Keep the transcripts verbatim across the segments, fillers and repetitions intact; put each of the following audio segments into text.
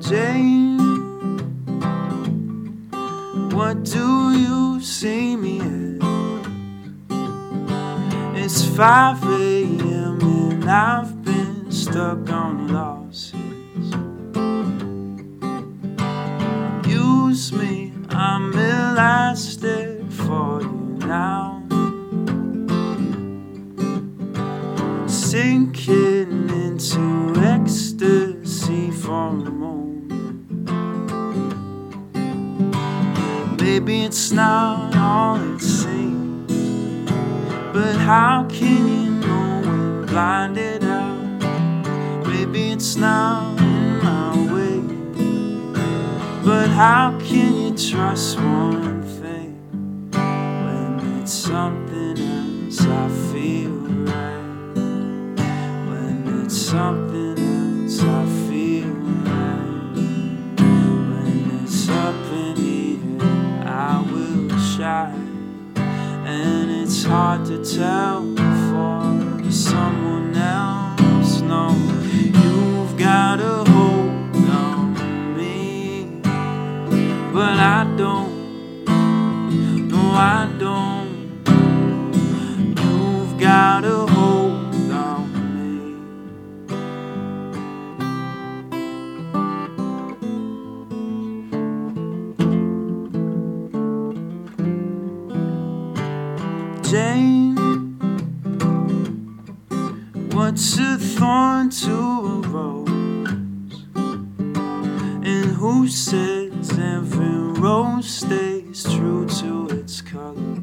Jane, what do you see me as? It's five a.m. and I've been stuck on losses. Use me, I'm elastic for you now. Sinking into ecstasy for a moment. Maybe it's not all it seems, but how can you know when blinded out? Maybe it's not in my way, but how can you trust one thing when it's something else I feel right? When it's something else I feel right. When it's up in here I will shine. And it's hard to tell for someone else. No, you've got a hold on me, but I don't. No, I don't. You've got a hold on me. Jane, what's a thorn to a rose? And who says every rose stays true to its color?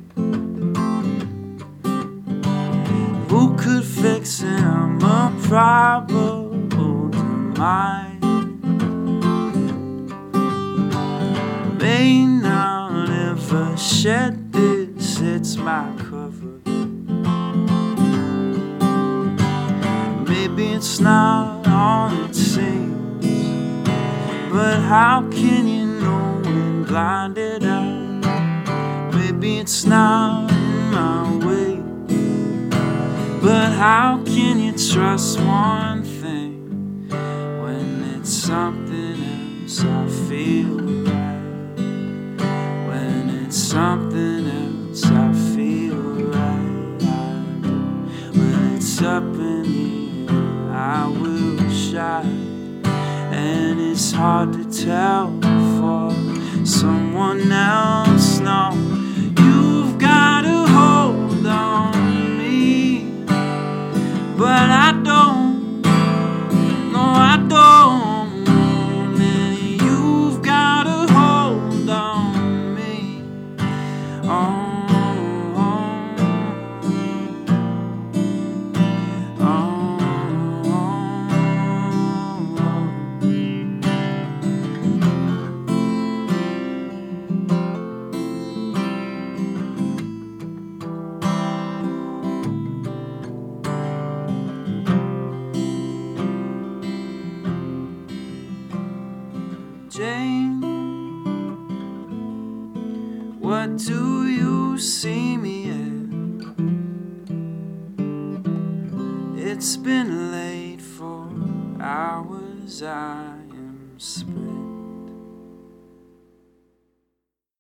Who could fix an improbable demise? May not ever shed this, it's my cover. Maybe it's not all it seems, but how can you know when blinded out? Maybe it's not in my way, but how can you trust one thing when it's something else I feel right? When it's something else I feel right. When it's up in the air I will shine. And it's hard to tell for someone else. No, you've got a hold on me, but I don't. No, I don't. And you've got a hold on me. Oh. Jane, what do you see me as? It's been late for hours, I am spring.